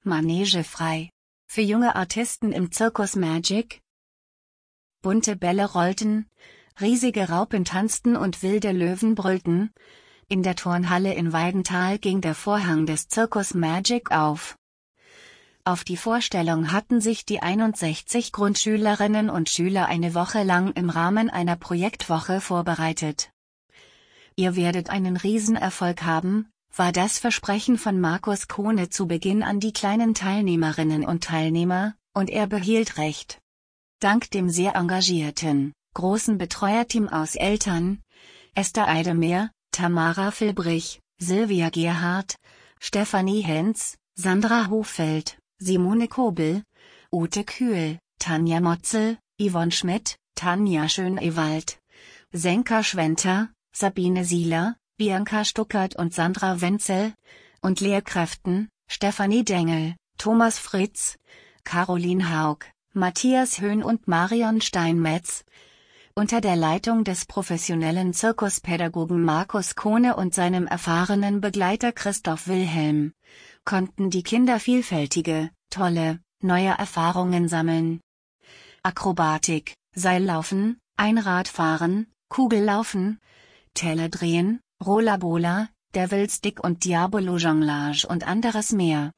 Manege frei. Für junge Artisten im Circus Magic. Bunte Bälle rollten, riesige Raupen tanzten und wilde Löwen brüllten. In der Turnhalle in Weidenthal ging der Vorhang des Circus Magic auf. Auf die Vorstellung hatten sich die 61 Grundschülerinnen und Schüler eine Woche lang im Rahmen einer Projektwoche vorbereitet. Ihr werdet einen Riesenerfolg haben, war das Versprechen von Markus Kohne zu Beginn an die kleinen Teilnehmerinnen und Teilnehmer, und er behielt recht. Dank dem sehr engagierten, großen Betreuerteam aus Eltern, Esther Eidemeyer, Tamara Filbrich, Silvia Gerhardt, Stefanie Henz, Sandra Hoffeld, Simone Kobel, Ute Kühl, Tanja Motzel, Yvonne Schmidt, Tanja Schönewald, Senka Schwenter, Sabine Sieler, Bianca Stuckert und Sandra Wenzel, und Lehrkräften, Stefanie Dengel, Thomas Fritz, Caroline Haug, Matthias Höhn und Marion Steinmetz. Unter der Leitung des professionellen Zirkuspädagogen Markus Kohne und seinem erfahrenen Begleiter Christoph Wilhelm, konnten die Kinder vielfältige, tolle, neue Erfahrungen sammeln. Akrobatik, Seillaufen, Einradfahren, Kugellaufen, Teller drehen, Rollabola, Devilstick und Diabolo-Jonglage und anderes mehr.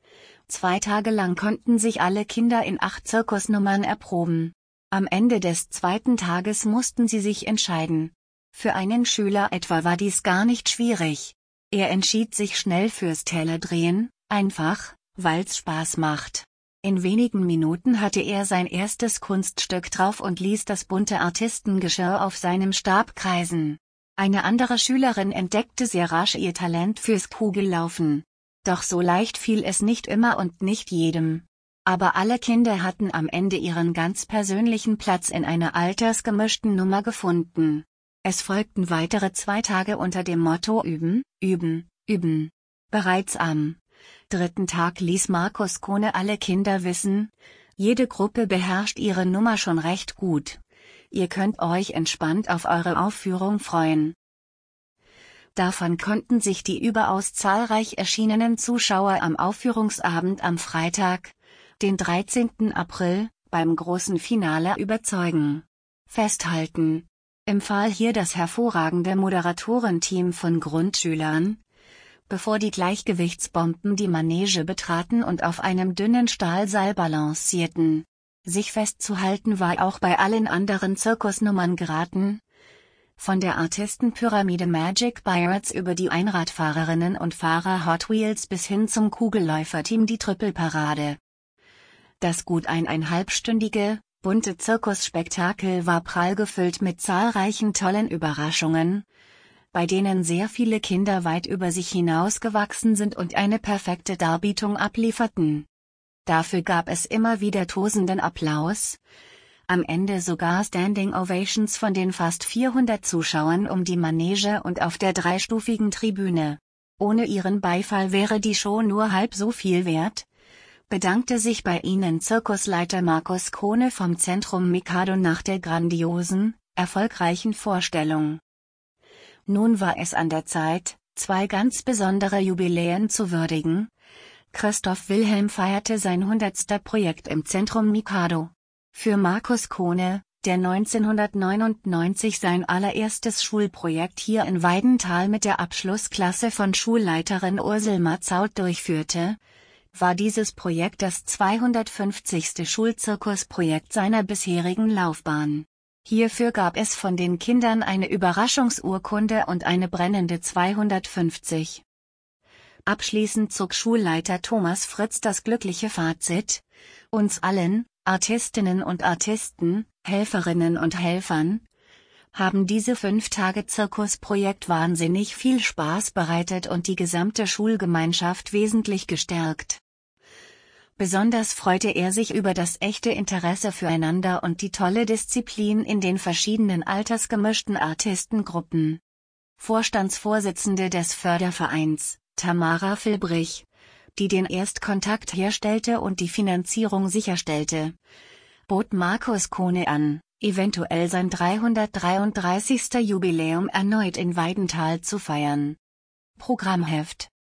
2 Tage lang konnten sich alle Kinder in 8 Zirkusnummern erproben. Am Ende des 2. Tages mussten sie sich entscheiden. Für einen Schüler etwa war dies gar nicht schwierig. Er entschied sich schnell fürs Tellerdrehen, einfach, weil's Spaß macht. In wenigen Minuten hatte er sein erstes Kunststück drauf und ließ das bunte Artistengeschirr auf seinem Stab kreisen. Eine andere Schülerin entdeckte sehr rasch ihr Talent fürs Kugellaufen. Doch so leicht fiel es nicht immer und nicht jedem. Aber alle Kinder hatten am Ende ihren ganz persönlichen Platz in einer altersgemischten Nummer gefunden. Es folgten weitere 2 Tage unter dem Motto Üben, Üben, Üben. Bereits am 3. Tag ließ Markus Kohne alle Kinder wissen, jede Gruppe beherrscht ihre Nummer schon recht gut. Ihr könnt euch entspannt auf eure Aufführung freuen. Davon konnten sich die überaus zahlreich erschienenen Zuschauer am Aufführungsabend am Freitag, den 13. April, beim großen Finale überzeugen. Festhalten: Empfahl hier das hervorragende Moderatorenteam von Grundschülern. Bevor die Gleichgewichtsbomben die Manege betraten und auf einem dünnen Stahlseil balancierten. Sich festzuhalten war auch bei allen anderen Zirkusnummern geraten. Von der Artistenpyramide Magic Pirates über die Einradfahrerinnen und Fahrer Hot Wheels bis hin zum Kugelläuferteam die Trippelparade. Das gut 1,5-stündige, bunte Zirkusspektakel war prall gefüllt mit zahlreichen tollen Überraschungen, bei denen sehr viele Kinder weit über sich hinausgewachsen sind und eine perfekte Darbietung ablieferten. Dafür gab es immer wieder tosenden Applaus, am Ende sogar Standing Ovations von den fast 400 Zuschauern um die Manege und auf der dreistufigen Tribüne. Ohne ihren Beifall wäre die Show nur halb so viel wert, bedankte sich bei ihnen Zirkusleiter Markus Kohne vom Zentrum Mikado nach der grandiosen, erfolgreichen Vorstellung. Nun war es an der Zeit, 2 ganz besondere Jubiläen zu würdigen. Christoph Wilhelm feierte sein 100. Projekt im Zentrum Mikado. Für Markus Kohne, der 1999 sein allererstes Schulprojekt hier in Weidenthal mit der Abschlussklasse von Schulleiterin Ursel Matzaut durchführte, war dieses Projekt das 250. Schulzirkusprojekt seiner bisherigen Laufbahn. Hierfür gab es von den Kindern eine Überraschungsurkunde und eine brennende 250. Abschließend zog Schulleiter Thomas Fritz das glückliche Fazit: Uns allen, Artistinnen und Artisten, Helferinnen und Helfern, haben diese 5 Tage Zirkusprojekt wahnsinnig viel Spaß bereitet und die gesamte Schulgemeinschaft wesentlich gestärkt. Besonders freute er sich über das echte Interesse füreinander und die tolle Disziplin in den verschiedenen altersgemischten Artistengruppen. Vorstandsvorsitzende des Fördervereins, Tamara Filbrich, die den Erstkontakt herstellte und die Finanzierung sicherstellte, bot Markus Kohne an, eventuell sein 333. Jubiläum erneut in Weidenthal zu feiern. Programmheft